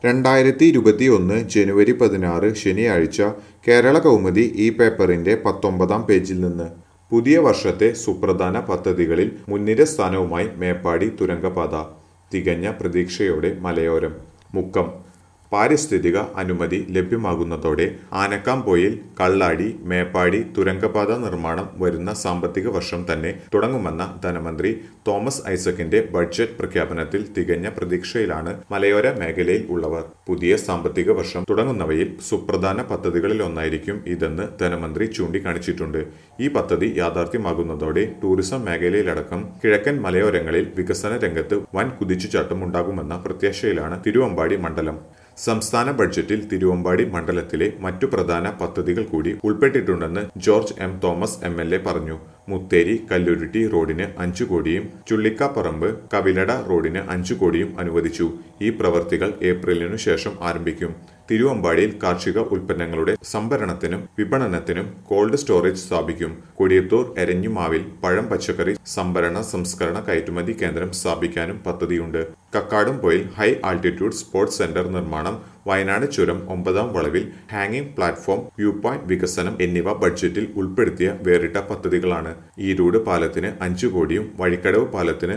2021 ജനുവരി 16 ശനിയാഴ്ച കേരള കൗമുദി ഈ പേപ്പറിന്റെ 19-ാം പേജിൽ നിന്ന് പുതിയ വർഷത്തെ സുപ്രധാന പദ്ധതികളിൽ മുൻനിര സ്ഥാനവുമായി മേപ്പാടി തുരങ്കപാത തികഞ്ഞ പ്രതീക്ഷയോടെ മലയോരം മുക്കം പാരിസ്ഥിതിക അനുമതി ലഭ്യമാകുന്നതോടെ ആനക്കാംപൊയിൽ കള്ളാടി മേപ്പാടി തുരങ്കപാത നിർമ്മാണം വരുന്ന സാമ്പത്തിക വർഷം തന്നെ തുടങ്ങുമെന്ന ധനമന്ത്രി തോമസ് ഐസക്കിന്റെ ബഡ്ജറ്റ് പ്രഖ്യാപനത്തിൽ തികഞ്ഞ പ്രതീക്ഷയിലാണ് മലയോര മേഖലയിൽ ഉള്ളവർ. പുതിയ സാമ്പത്തിക വർഷം തുടങ്ങുന്നവയിൽ സുപ്രധാന പദ്ധതികളിലൊന്നായിരിക്കും ഇതെന്ന് ധനമന്ത്രി ചൂണ്ടിക്കാണിച്ചിട്ടുണ്ട്. ഈ പദ്ധതി യാഥാർത്ഥ്യമാകുന്നതോടെ ടൂറിസം മേഖലയിലടക്കം കിഴക്കൻ മലയോരങ്ങളിൽ വികസന രംഗത്ത് വൻ കുതിച്ചുചാട്ടം ഉണ്ടാകുമെന്ന പ്രത്യാശയിലാണ് തിരുവമ്പാടി മണ്ഡലം. സംസ്ഥാന ബഡ്ജറ്റിൽ തിരുവമ്പാടി മണ്ഡലത്തിലെ മറ്റു പ്രധാന പദ്ധതികൾ കൂടി ഉൾപ്പെട്ടിട്ടുണ്ടെന്ന് ജോർജ് എം തോമസ് MLA പറഞ്ഞു. മുത്തേരി കല്ലുരുട്ടി റോഡിന് 5 കോടിയും ചുള്ളിക്കാപ്പറമ്പ് കവിലട റോഡിന് 5 കോടിയും അനുവദിച്ചു. ഈ പ്രവൃത്തികൾ ഏപ്രിലിനു ശേഷം ആരംഭിക്കും. തിരുവമ്പാടിയിൽ കാർഷിക ഉൽപ്പന്നങ്ങളുടെ സംഭരണത്തിനും വിപണനത്തിനും കോൾഡ് സ്റ്റോറേജ് സ്ഥാപിക്കും. കൊടിയത്തൂർ എരഞ്ഞിമാവിൽ പഴം പച്ചക്കറി സംഭരണ സംസ്കരണ കയറ്റുമതി കേന്ദ്രം സ്ഥാപിക്കാനും പദ്ധതിയുണ്ട്. Kakkadampoyil high altitude sports centre നിർമ്മാണം, വയനാട് ചുരം 9-ാം വളവിൽ ഹാങ്ങിംഗ് പ്ലാറ്റ്ഫോം, വ്യൂ പോയിന്റ് വികസനം എന്നിവ ബഡ്ജറ്റിൽ ഉൾപ്പെടുത്തിയ വേറിട്ട പദ്ധതികളാണ്. ഈരൂട് പാലത്തിന് 5 കോടിയും വഴിക്കടവ് പാലത്തിന്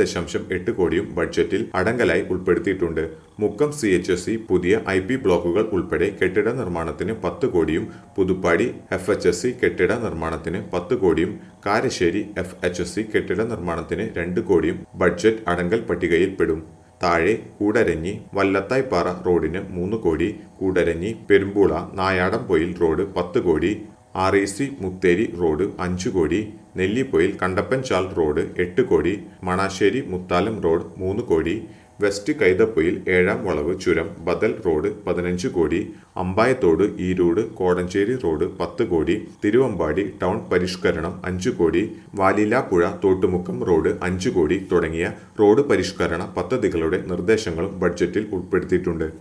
4.8 കോടിയും ബഡ്ജറ്റിൽ അടങ്കലായി ഉൾപ്പെടുത്തിയിട്ടുണ്ട്. മുക്കം CHSE പുതിയ IP ബ്ലോക്കുകൾ ഉൾപ്പെടെ കെട്ടിട നിർമ്മാണത്തിന് 10 കോടിയും പുതുപ്പാടി FHSE കെട്ടിട നിർമ്മാണത്തിന് 10 കോടിയും കാരശ്ശേരി FHSE കെട്ടിട നിർമ്മാണത്തിന് 2 കോടിയും ബഡ്ജറ്റ് അടങ്കൽ പട്ടികയിൽപ്പെടും. താഴെ കൂടരഞ്ഞി വല്ലത്തായ്പാറ റോഡിന് 3 കോടി, കൂടരഞ്ഞി പെരുമ്പൂള നായാടംപൊയിൽ റോഡ് 10 കോടി, REC മുത്തേരി റോഡ് 5 കോടി, നെല്ലിപ്പൊയിൽ കണ്ടപ്പൻചാൽ റോഡ് 8 കോടി, മണാശ്ശേരി മുത്താലം റോഡ് 3 കോടി, വെസ്റ്റ് കൈതപ്പൊയിൽ 7-ാം വളവ് ചുരം ബദൽ റോഡ് 15 കോടി, അമ്പായത്തോട് ഈരൂട് കോടഞ്ചേരി റോഡ് 10 കോടി, തിരുവമ്പാടി ടൗൺ പരിഷ്കരണം 5 കോടി, വാലിലാപ്പുഴ തോട്ടുമുക്കം റോഡ് 5 കോടി തുടങ്ങിയ റോഡ് പരിഷ്കരണ പദ്ധതികളുടെ നിർദ്ദേശങ്ങളും ബഡ്ജറ്റിൽ ഉൾപ്പെടുത്തിയിട്ടുണ്ട്.